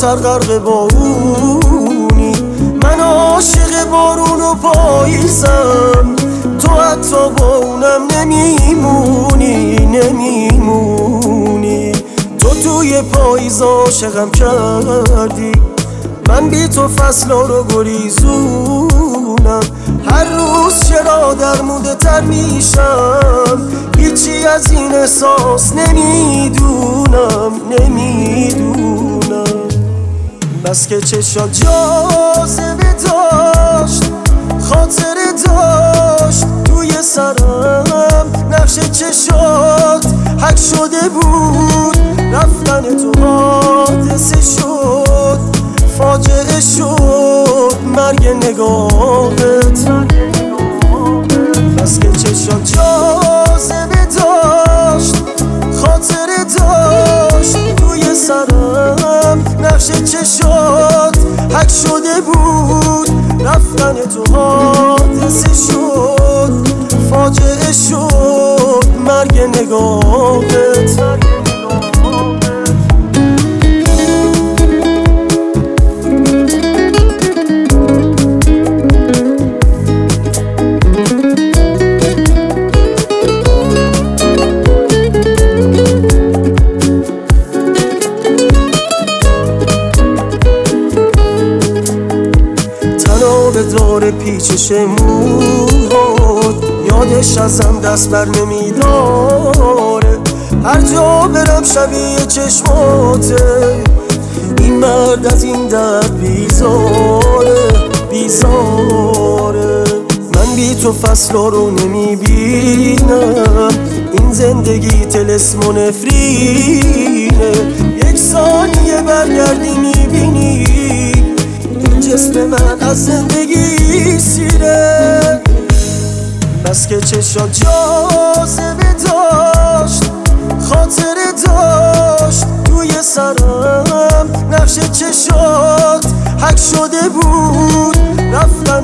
آخر غرق بارونی. من عاشق بارون و پاییزم، تو حتی با اونم نمیمونی. تو توی پاییز عاشقم کردی، من بی تو فصلا رو گریزونم. هر روز چرا در موده تر میشم، هیچی از این احساس نمیدونم. بس که چشات جاذبه داشت، خاطره داشت توی سرم. نقش چشات حک شده بود، رفتن تو حادثه شد، فاجعه شد مرگ نگاهت. بس که چشات جاذبه داشت، خاطره داشت توی سرم. نقش چشات حک شده بود، رفتن تو حادثه شد، فاجعه شد مرگ نگاهت. به دور پیچش موهات، یادش ازم دست بر نمیداره. هر جا برم شبیه چشماته، این مرد از این درد بیزاره. من بی تو فصلا رو نمیبینم، این زندگی طلسم و نفرینه. یک ثانیه برگردی میبینی جسم من از زندگی سیره. بس که چشات جاذبه داشت، خاطره داشت توی سرم. نقش چشات حک شده بود، رفتن